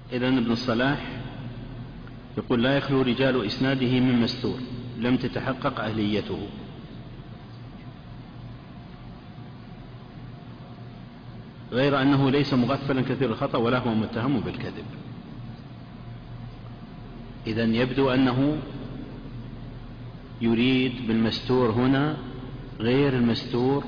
إذن ابن الصلاح يقول لا يخلو رجال إسناده من مستور لم تتحقق أهليته. غير أنه ليس مغفلا كثير الخطأ ولا هو متهم بالكذب. إذن يبدو أنه يريد بالمستور هنا غير المستور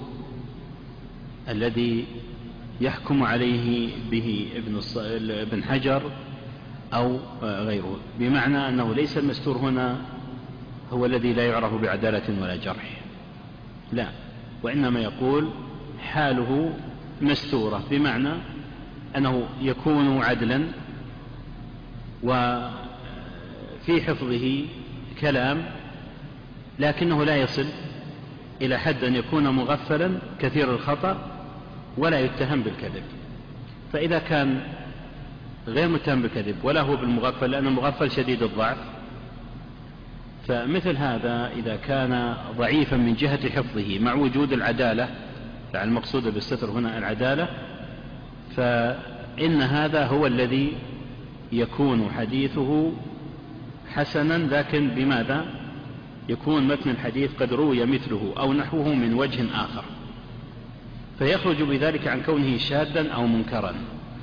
الذي يحكم عليه به ابن حجر أو غيره، بمعنى أنه ليس المستور هنا هو الذي لا يعرف بعدالة ولا جرح، لا، وإنما يقول حاله مستورة، بمعنى أنه يكون عدلا وفي حفظه كلام لكنه لا يصل إلى حد أن يكون مغفلا كثير الخطأ ولا يتهم بالكذب. فإذا كان غير متهم بالكذب ولا هو بالمغفل، لأن المغفل شديد الضعف، فمثل هذا إذا كان ضعيفا من جهة حفظه مع وجود العدالة، يعني المقصود بالستر هنا العدالة، فإن هذا هو الذي يكون حديثه حسنا، لكن بماذا؟ يكون متن الحديث قد روي مثله أو نحوه من وجه آخر، فيخرج بذلك عن كونه شاذا أو منكرا،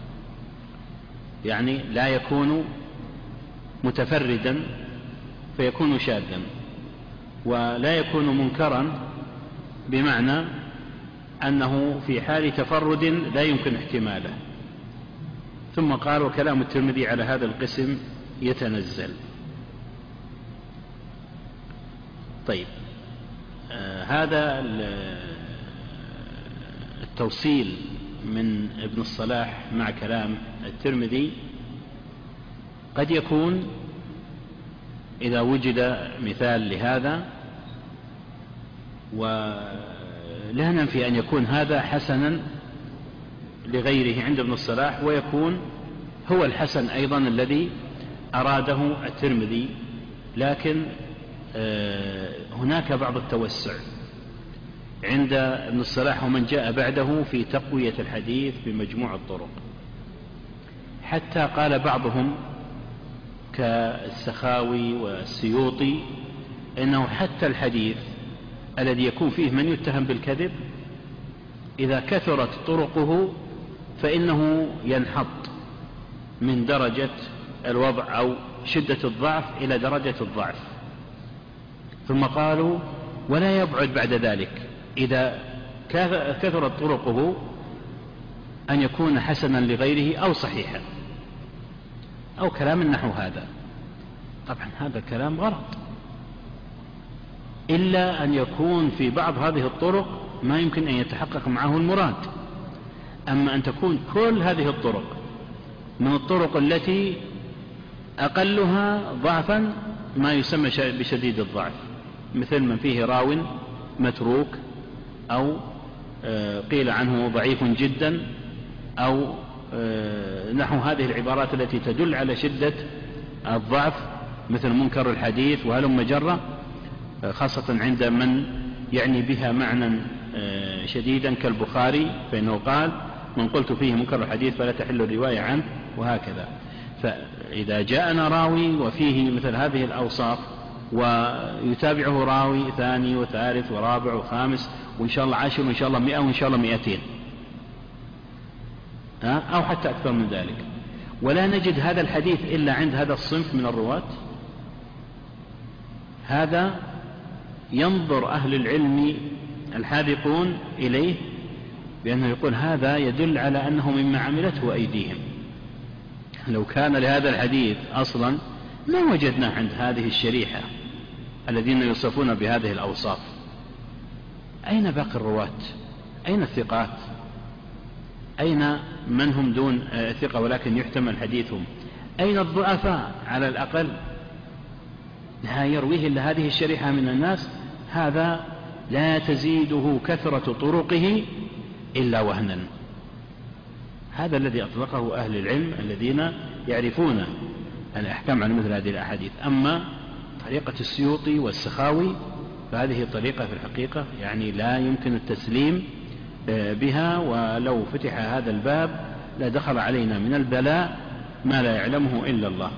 يعني لا يكون متفردا فيكون شاذا، ولا يكون منكرا بمعنى أنه في حال تفرد لا يمكن احتماله. ثم قال وكلام الترمذي على هذا القسم يتنزل. طيب، هذا التوصيل من ابن الصلاح مع كلام الترمذي قد يكون إذا وجد مثال لهذا، ولا ننفي أن يكون هذا حسنا لغيره عند ابن الصلاح، ويكون هو الحسن أيضا الذي أراده الترمذي، لكن هناك بعض التوسع عند ابن الصلاح ومن جاء بعده في تقوية الحديث بمجموع الطرق، حتى قال بعضهم كالسخاوي والسيوطي إنه حتى الحديث الذي يكون فيه من يتهم بالكذب إذا كثرت طرقه فإنه ينحط من درجة الوضع أو شدة الضعف إلى درجة الضعف. ثم قالوا ولا يبعد بعد ذلك إذا كثرت طرقه أن يكون حسنا لغيره أو صحيحا أو كلام نحو هذا. طبعا هذا كلام غلط، إلا أن يكون في بعض هذه الطرق ما يمكن أن يتحقق معه المراد. أما أن تكون كل هذه الطرق من الطرق التي أقلها ضعفا ما يسمى بشديد الضعف، مثل من فيه راو متروك أو قيل عنه ضعيف جدا أو نحو هذه العبارات التي تدل على شدة الضعف، مثل منكر الحديث وهلم جرة، خاصة عند من يعني بها معنى شديدا كالبخاري، فإنه قال من قلت فيه منكر الحديث فلا تحل الرواية عنه، وهكذا. فإذا جاءنا راوي وفيه مثل هذه الأوصاف ويتابعه راوي ثاني وثالث ورابع وخامس وإن شاء الله 10 وإن شاء الله 100 وإن شاء الله 200 أو حتى أكثر من ذلك، ولا نجد هذا الحديث إلا عند هذا الصنف من الرواة، هذا ينظر أهل العلم الحاذقون إليه بأنه يقول هذا يدل على أنه مما عملته أيديهم. لو كان لهذا الحديث أصلا ما وجدناه عند هذه الشريحة الذين يوصفون بهذه الأوصاف. أين باقي الرواة؟ أين الثقات؟ أين من هم دون ثقة ولكن يحتمل حديثهم؟ أين الضعفاء على الأقل؟ لا يرويه إلا هذه الشريحة من الناس، هذا لا تزيده كثرة طرقه إلا وهنا. هذا الذي أطلقه أهل العلم الذين يعرفون الأحكام عن مثل هذه الأحاديث. أما طريقة السيوطي والسخاوي فهذه طريقة في الحقيقة يعني لا يمكن التسليم بها، ولو فتح هذا الباب لدخل علينا من البلاء ما لا يعلمه إلا الله.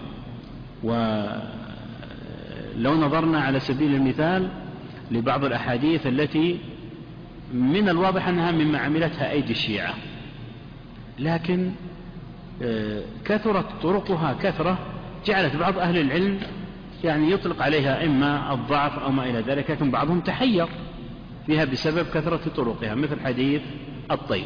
ولو نظرنا على سبيل المثال لبعض الأحاديث التي من الواضح أنها مما عملتها أيدي الشيعة، لكن كثرت طرقها كثرة جعلت بعض أهل العلم يعني يطلق عليها إما الضعف أو ما إلى ذلك، لكن بعضهم تحير فيها بسبب كثرة طرقها، مثل حديث الطير،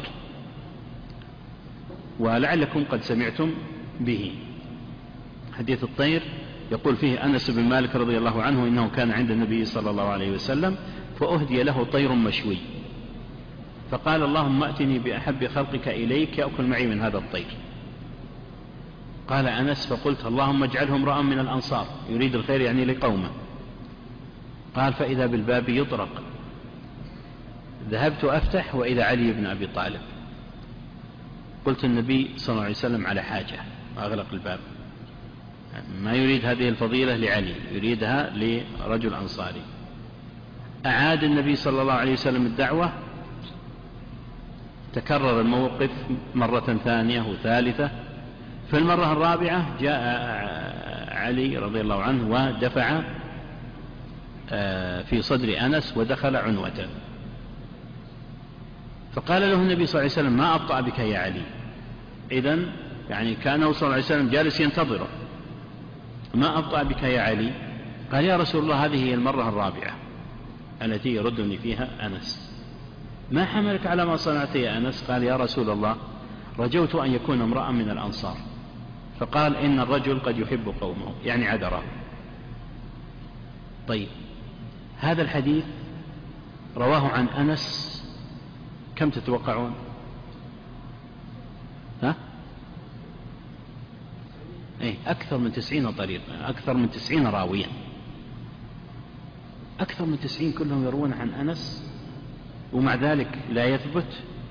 ولعلكم قد سمعتم به. حديث الطير يقول فيه أنس بن مالك رضي الله عنه إنه كان عند النبي صلى الله عليه وسلم فأهدي له طير مشوي، فقال اللهم أتني بأحب خلقك إليك يأكل معي من هذا الطير. قال أنس فقلت اللهم اجعله امرأ من الأنصار يريد الخير يعني لقومه. قال فإذا بالباب يطرق، ذهبت أفتح وإذا علي بن أبي طالب. قلت النبي صلى الله عليه وسلم على حاجة وأغلق الباب، ما يريد هذه الفضيلة لعلي، يريدها لرجل أنصاري. أعاد النبي صلى الله عليه وسلم الدعوة، تكرر الموقف مرة ثانية وثالثة. في المرة الرابعة جاء علي رضي الله عنه ودفع في صدر أنس ودخل عنوة، فقال له النبي صلى الله عليه وسلم ما أبطأ بك يا علي. إذن يعني كان صلى الله عليه وسلم جالس ينتظره، ما أبطأ بك يا علي. قال يا رسول الله هذه هي المرة الرابعة التي يردني فيها أنس، ما حملك على ما صنعت يا أنس؟ قال يا رسول الله رجوت أن يكون امرأ من الأنصار. فقال إن الرجل قد يحب قومه، يعني عذره. طيب هذا الحديث رواه عن أنس كم تتوقعون؟ أكثر من 90 طريق، أكثر من 90 راويا، أكثر من 90 كلهم يروون عن أنس، ومع ذلك لا يثبت.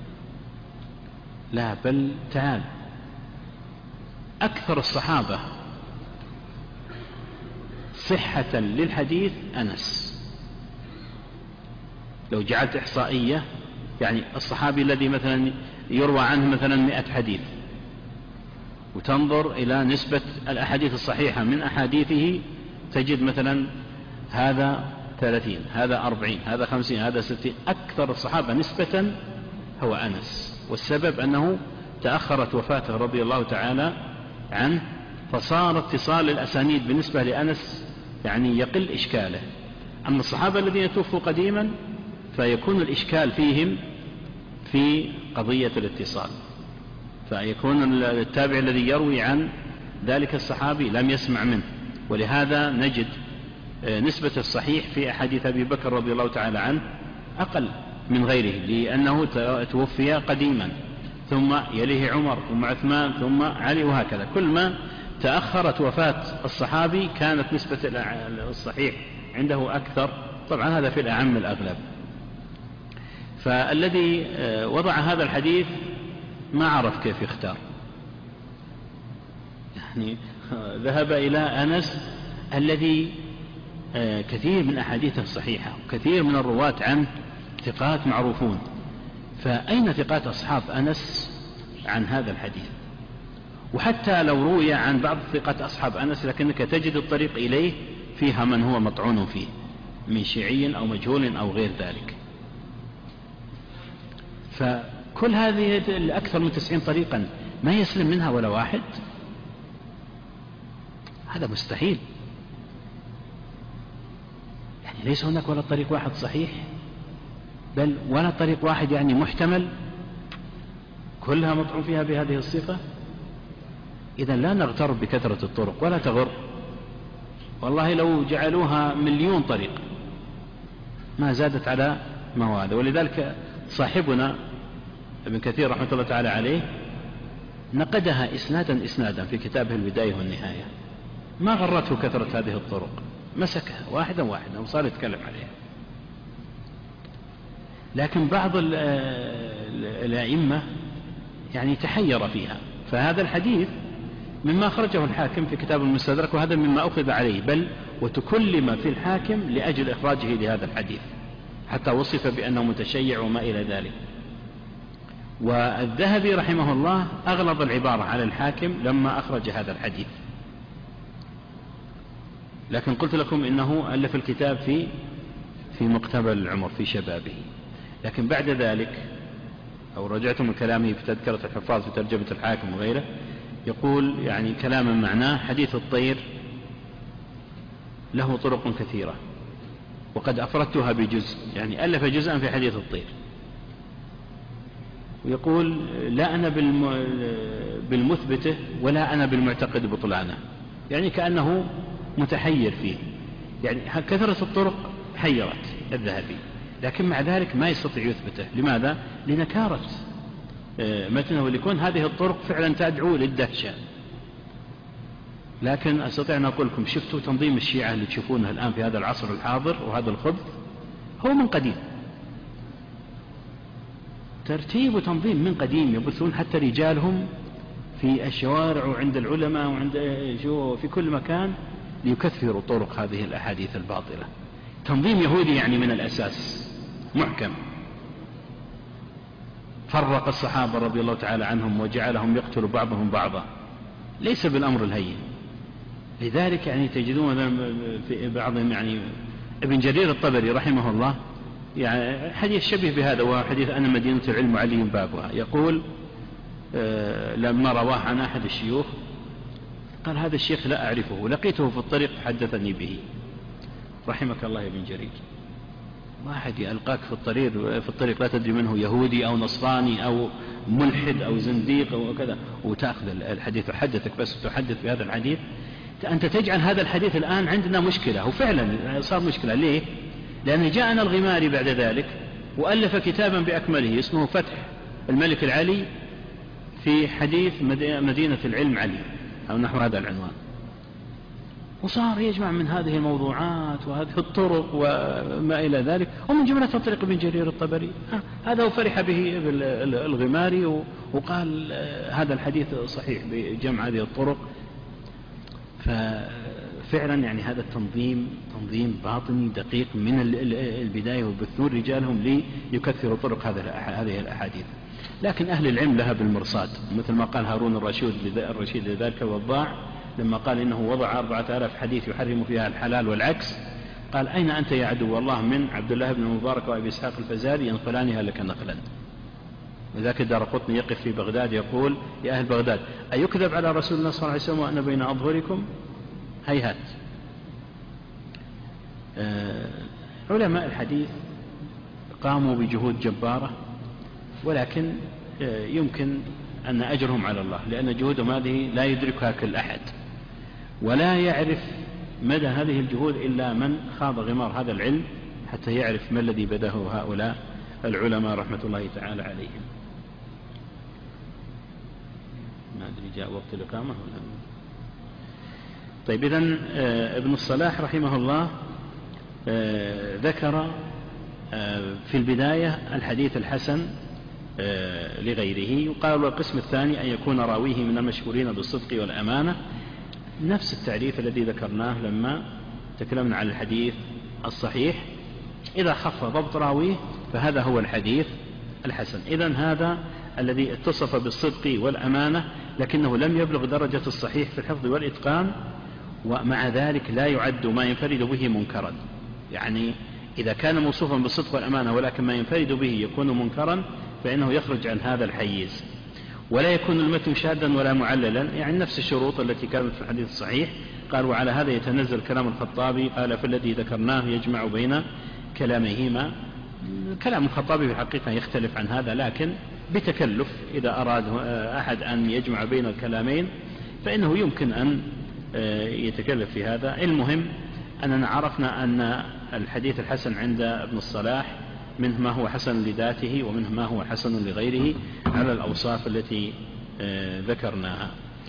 لا بل تعال، أكثر الصحابة صحة للحديث أنس. لو جعلت إحصائية يعني الصحابي الذي مثلا يروى عنه مثلا 100 حديث، وتنظر إلى نسبة الأحاديث الصحيحة من أحاديثه، تجد مثلا هذا 30، هذا 40، هذا 50، هذا 60. أكثر الصحابة نسبة هو أنس، والسبب أنه تأخرت وفاته رضي الله تعالى عنه، فصار اتصال الأسانيد بالنسبة لأنس يعني يقل إشكاله. أما الصحابة الذين توفوا قديما فيكون الإشكال فيهم في قضية الاتصال، فيكون التابع الذي يروي عن ذلك الصحابي لم يسمع منه، ولهذا نجد نسبة الصحيح في أحاديث أبي بكر رضي الله تعالى عنه أقل من غيره، لأنه توفي قديما، ثم يليه عمر، ثم عثمان، ثم علي، وهكذا. كل ما تأخرت وفاة الصحابي كانت نسبة الصحيح عنده أكثر. طبعا هذا في الأعم الأغلب. فالذي وضع هذا الحديث ما عرف كيف يختار، يعني ذهب إلى أنس الذي كثير من أحاديثه صحيحة، وكثير من الرواة عنه ثقات معروفون، فأين ثقات أصحاب أنس عن هذا الحديث؟ وحتى لو روي عن بعض ثقات أصحاب أنس لكنك تجد الطريق إليه فيها من هو مطعون فيه من شيعي أو مجهول أو غير ذلك. فكل هذه الأكثر من 90 طريقا ما يسلم منها ولا واحد، هذا مستحيل. يعني ليس هناك ولا طريق واحد صحيح، بل ولا طريق واحد يعني محتمل، كلها مطعون فيها بهذه الصفة. إذن لا نغتر بكثرة الطرق ولا تغر، والله لو جعلوها 1,000,000 طريق ما زادت على ما هو هذا. ولذلك صاحبنا ابن كثير رحمة الله تعالى عليه نقدها إسنادا في كتابه البداية والنهاية، ما غرته كثرة هذه الطرق، مسكها واحدا واحدا وصار يتكلم عليها. لكن بعض الأئمة يعني تحير فيها. فهذا الحديث مما أخرجه الحاكم في كتاب المستدرك، وهذا مما أخذ عليه، بل وتكلم في الحاكم لأجل إخراجه لهذا الحديث، حتى وصف بأنه متشيع وما إلى ذلك. والذهبي رحمه الله أغلظ العبارة على الحاكم لما أخرج هذا الحديث، لكن قلت لكم إنه ألف الكتاب في مقتبل العمر في شبابه. لكن بعد ذلك أو رجعت من كلامه في تذكرة الحفاظ في ترجمة الحاكم وغيره، يقول يعني كلاما معناه: حديث الطير له طرق كثيرة وقد أفردتها بجزء، يعني ألف جزءا في حديث الطير. ويقول: لا أنا بالمثبته ولا أنا بالمعتقد بطلانه، يعني كأنه متحير فيه، يعني كثرة الطرق حيرت الذهبي، لكن مع ذلك ما يستطيع يثبته. لماذا؟ لنكارة متنه، وليكون هذه الطرق فعلا تدعو للدهشة. لكن أستطيع أن أقول لكم: شفتوا تنظيم الشيعة اللي تشوفونه الآن في هذا العصر الحاضر وهذا الخبث؟ هو من قديم، ترتيب وتنظيم من قديم، يبثون حتى رجالهم في الشوارع وعند العلماء وعند في كل مكان ليكثروا طرق هذه الأحاديث الباطلة. تنظيم يهودي يعني من الأساس محكم، فرق الصحابة رضي الله تعالى عنهم وجعلهم يقتل بعضهم بعضا، ليس بالأمر الهين. لذلك يعني تجدون في بعضهم، يعني ابن جرير الطبري رحمه الله يعني حديث شبيه بهذا، وحديث أنا مدينة العلم علي بابها، يقول لما رواه عن أحد الشيوخ قال: هذا الشيخ لا أعرفه، لقيته في الطريق حدثني به. رحمك الله يا ابن جرير، واحد يلقاك في الطريق لا تدري منه يهودي أو نصراني أو ملحد أو زنديق أو كذا، وتأخذ الحديث وحدثك بس تحدث بهذا الحديث. أنت تجعل هذا الحديث الآن عندنا مشكلة، وفعلا صار مشكلة. ليه؟ لأن جاءنا الغماري بعد ذلك وألف كتابا بأكمله اسمه فتح الملك العلي في حديث مدينة العلم علي أو نحو هذا العنوان، وصار يجمع من هذه الموضوعات وهذه الطرق وما إلى ذلك، ومن جملة طريق ابن جرير الطبري هذا، وفرح به الغماري وقال هذا الحديث صحيح بجمع هذه الطرق. ففعلا يعني هذا التنظيم تنظيم باطني دقيق من البداية، ويبثون رجالهم ليكثروا طرق هذه الأحاديث. لكن أهل العلم لها بالمرصاد، مثل ما قال هارون الرشيد لذلك الوضاع لما قال إنه وضع 4000 حديث يحرم فيها الحلال والعكس، قال: أين أنت يا عدو الله من عبد الله بن المبارك وأبي إسحاق الفزاري ينقلانها لك نقلا. وذاك الدارقطني يقف في بغداد يقول: يا أهل بغداد، أيكذب على رسول الله صلى الله عليه وسلم وأنا بين أظهركم؟ هيهات. علماء الحديث قاموا بجهود جبارة، ولكن يمكن أن أجرهم على الله، لأن جهودهم هذه لا يدركها كل أحد، ولا يعرف مدى هذه الجهود إلا من خاض غمار هذا العلم حتى يعرف ما الذي بداه هؤلاء العلماء رحمة الله تعالى عليهم. ما أدري جاء وقت الإقامة ولا. طيب، إذن ابن الصلاح رحمه الله ذكر في البداية الحديث الحسن لغيره، وقال: القسم الثاني أن يكون راويه من المشهورين بالصدق والأمانة، نفس التعريف الذي ذكرناه لما تكلمنا عن الحديث الصحيح. إذا خف ضبط راويه فهذا هو الحديث الحسن. إذن هذا الذي اتصف بالصدق والأمانة لكنه لم يبلغ درجة الصحيح في الحفظ والإتقان، ومع ذلك لا يعد ما ينفرد به منكرا. يعني إذا كان موصوفا بالصدق والأمانة ولكن ما ينفرد به يكون منكرا فإنه يخرج عن هذا الحيز، ولا يكون المتن شاذا ولا معللا، يعني نفس الشروط التي كانت في الحديث الصحيح. قال: وعلى هذا يتنزل كلام الخطابي، قال: فالذي ذكرناه يجمع بين كلاميهما. كلام الخطابي في الحقيقة يختلف عن هذا، لكن بتكلف إذا أراد أحد أن يجمع بين الكلامين فإنه يمكن أن يتكلف في هذا. المهم أننا عرفنا أن الحديث الحسن عند ابن الصلاح منه ما هو حسن لذاته ومنه ما هو حسن لغيره على الأوصاف التي ذكرناها.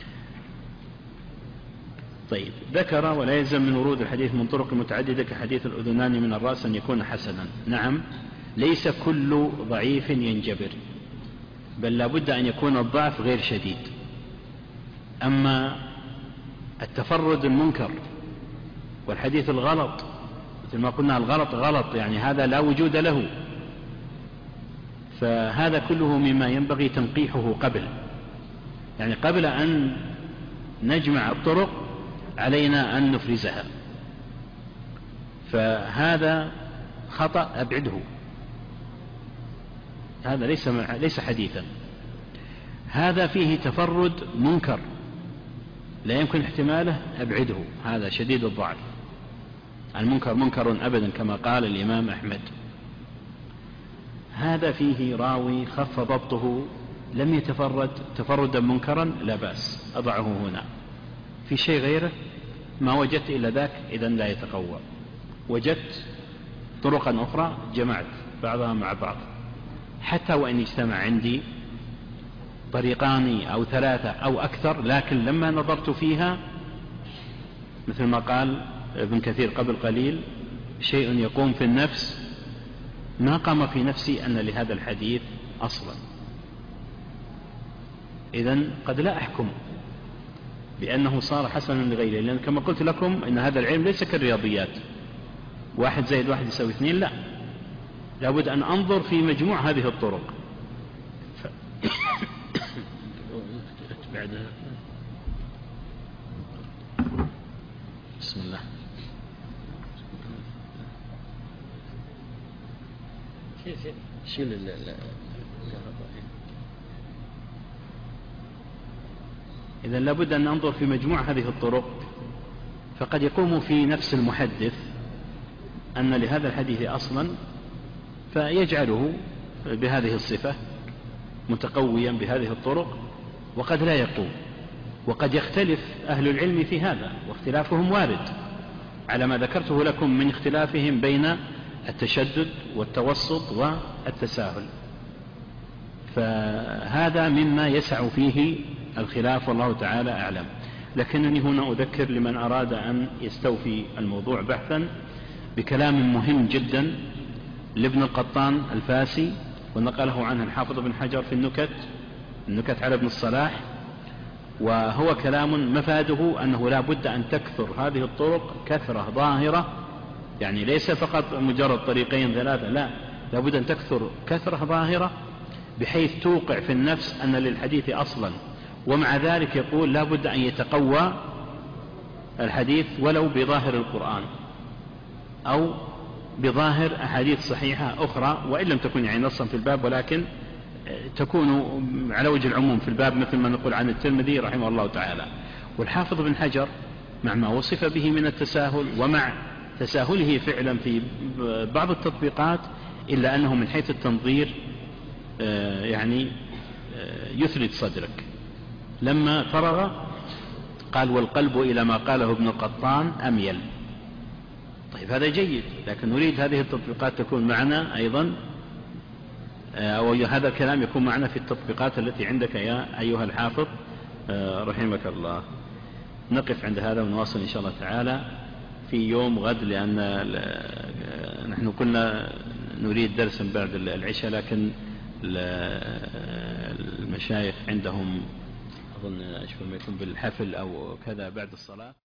طيب، ذكر: ولا يلزم من ورود الحديث من طرق متعددة كحديث الأذنان من الرأس أن يكون حسنا. نعم، ليس كل ضعيف ينجبر، بل لابد أن يكون الضعف غير شديد. أما التفرد المنكر والحديث الغلط، مثل ما قلنا الغلط غلط، يعني هذا لا وجود له، فهذا كله مما ينبغي تنقيحه يعني قبل أن نجمع الطرق علينا أن نفرزها، فهذا خطأ أبعده، هذا ليس حديثا، هذا فيه تفرد منكر لا يمكن احتماله، أبعده، هذا شديد الضعف. المنكر منكر أبدا كما قال الإمام أحمد. هذا فيه راوي خف ضبطه لم يتفرد تفردا منكرا، لا بأس، أضعه هنا. في شيء غيره ما وجدت إلا ذاك، إذن لا يتقوى. وجدت طرقا أخرى جمعت بعضها مع بعض، حتى وإن اجتمع عندي طريقان أو 3 أو أكثر، لكن لما نظرت فيها مثل ما قال ابن كثير قبل قليل: شيء يقوم في النفس ما قام في نفسي أن لهذا الحديث أصلا. إذن قد لا أحكم بأنه صار حسنا لغيره، لأن كما قلت لكم إن هذا العلم ليس كالرياضيات 1 زائد 1 يساوي 2، لا، لابد أن أنظر في مجموع هذه الطرق. بسم الله. شيل إذن لابد أن ننظر في مجموع هذه الطرق، فقد يقوم في نفس المحدث أن لهذا الحديث أصلا فيجعله بهذه الصفة متقويا بهذه الطرق، وقد لا يقوم، وقد يختلف أهل العلم في هذا، واختلافهم وارد على ما ذكرته لكم من اختلافهم بين التشدد والتوسط والتساهل، فهذا مما يسع فيه الخلاف، والله تعالى أعلم. لكنني هنا أذكر لمن أراد أن يستوفي الموضوع بحثا بكلام مهم جدا لابن القطان الفاسي، ونقله عنه الحافظ بن حجر في النكت على ابن الصلاح، وهو كلام مفاده أنه لا بد أن تكثر هذه الطرق كثرة ظاهرة، يعني ليس فقط مجرد 2 3، لا، لا بد أن تكثر كثرة ظاهرة بحيث توقع في النفس أن للحديث أصلا، ومع ذلك يقول لا بد أن يتقوى الحديث ولو بظاهر القرآن أو بظاهر أحاديث صحيحة أخرى، وإن لم تكن يعني نصا في الباب، ولكن تكون على وجه العموم في الباب، مثل ما نقول عن الترمذي رحمه الله تعالى. والحافظ بن حجر مع ما وصف به من التساهل، ومع تساهله فعلا في بعض التطبيقات، إلا أنه من حيث التنظير يعني يثلج صدرك. لما فرغ قال: والقلب إلى ما قاله ابن القطان أميل. طيب هذا جيد، لكن نريد هذه التطبيقات تكون معنا أيضا، أو هذا الكلام يكون معنا في التطبيقات التي عندك يا أيها الحافظ رحمك الله. نقف عند هذا ونواصل إن شاء الله تعالى في يوم غد، لأن نحن كنا نريد درسا بعد العشاء، لكن المشايخ عندهم أظن أشبه ما يكون بالحفل أو كذا بعد الصلاة.